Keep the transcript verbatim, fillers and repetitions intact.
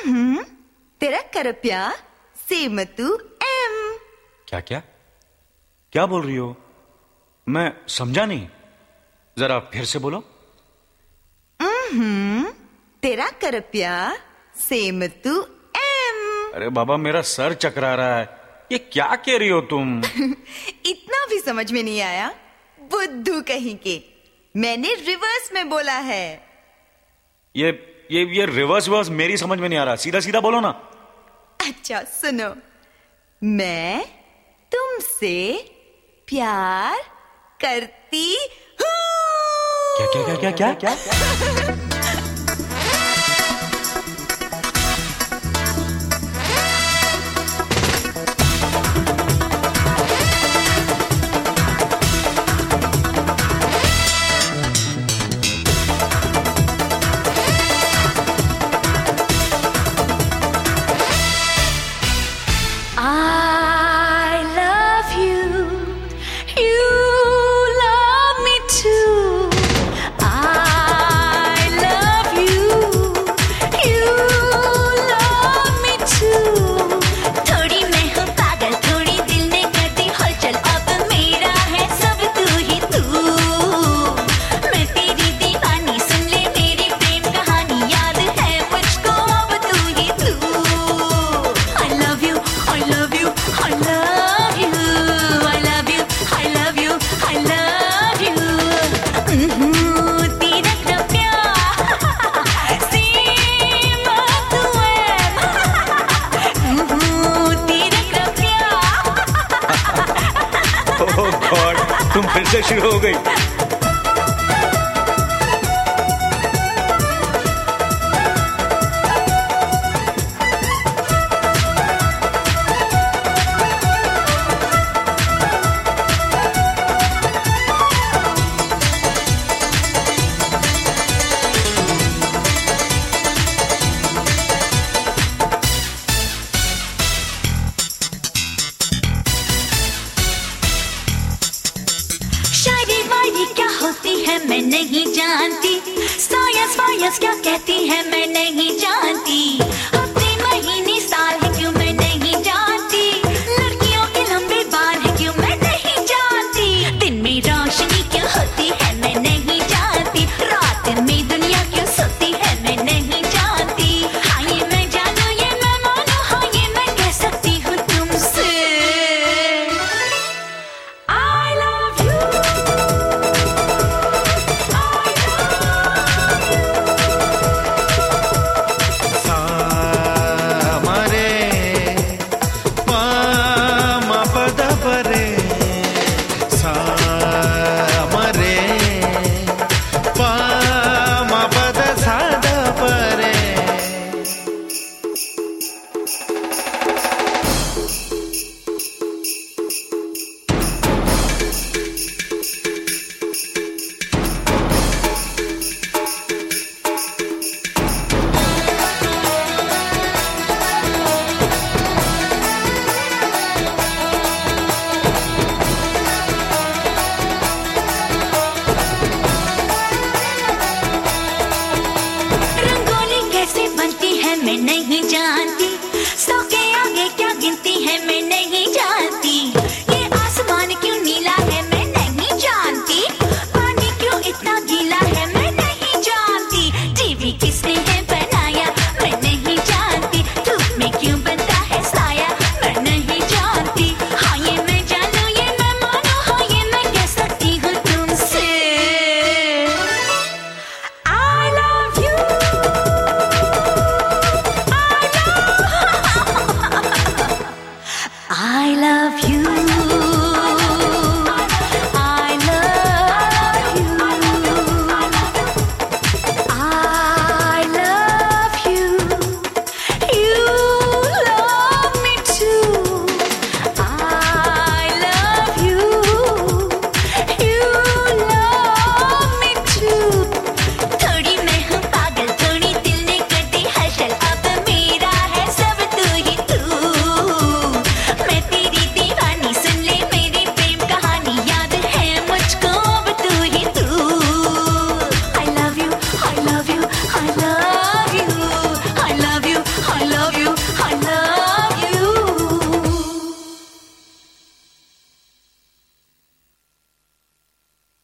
हम्म, तेरा कर प्यार सेम तू एम। क्या क्या क्या बोल रही हो? मैं समझा नहीं, जरा फिर से बोलो। हम्म, तेरा कर प्यार सेम तू एम। अरे बाबा, मेरा सर चकरा रहा है, ये क्या कह रही हो तुम? इतना भी समझ में नहीं आया? बुद्धू कहीं के, मैंने रिवर्स में बोला है। ये ये ये रिवर्स वर्स मेरी समझ में नहीं आ रहा, सीधा सीधा बोलो ना। अच्छा सुनो, मैं तुमसे प्यार करती हूँ। क्या क्या क्या क्या क्या क्या? तुम फिर से शुरू हो गई। क्या होती है मैं नहीं जानती, साइंस वायंस क्या कहती है मैं नहीं जानती।